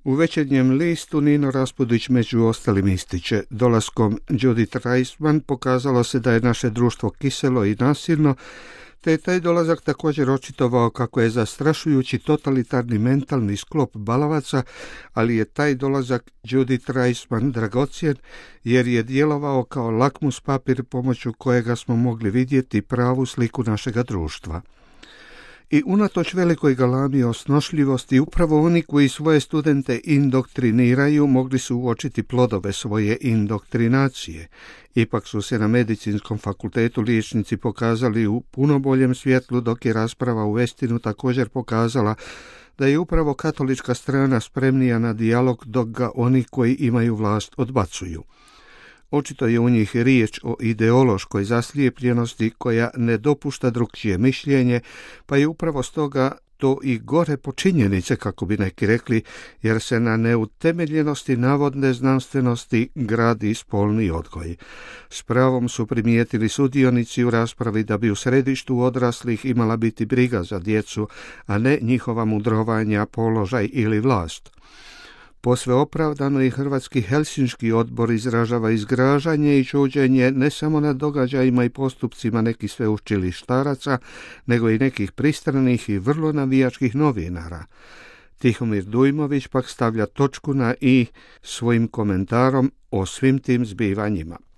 U Večernjem listu Nino Raspudić među ostalim ističe: dolaskom Judith Reisman pokazalo se da je naše društvo kiselo i nasilno, te je taj dolazak također očitovao kako je zastrašujući totalitarni mentalni sklop balavaca, ali je taj dolazak Judith Reisman dragocjen jer je djelovao kao lakmus papir pomoću kojega smo mogli vidjeti pravu sliku našega društva. I unatoč velikoj galami o snošljivosti, upravo oni koji svoje studente indoktriniraju mogli su uočiti plodove svoje indoktrinacije. Ipak su se na Medicinskom fakultetu liječnici pokazali u puno boljem svjetlu, dok je rasprava u Westinu također pokazala da je upravo katolička strana spremnija na dijalog, dok ga oni koji imaju vlast odbacuju. Očito je u njih riječ o ideološkoj zaslijepljenosti koja ne dopušta drukčije mišljenje, pa je upravo stoga to i gore po činjenice, kako bi neki rekli, jer se na neutemeljenosti navodne znanstvenosti gradi spolni odgoj. S pravom su primijetili sudionici u raspravi da bi u središtu odraslih imala biti briga za djecu, a ne njihova mudrovanja, položaj ili vlast. Posve opravdano i Hrvatski Helsinški odbor izražava izgražanje i čuđenje ne samo na događajima i postupcima nekih sveučilištaraca, nego i nekih pristranih i vrlo navijačkih novinara. Tihomir Dujmović pak stavlja točku na i svojim komentarom o svim tim zbivanjima.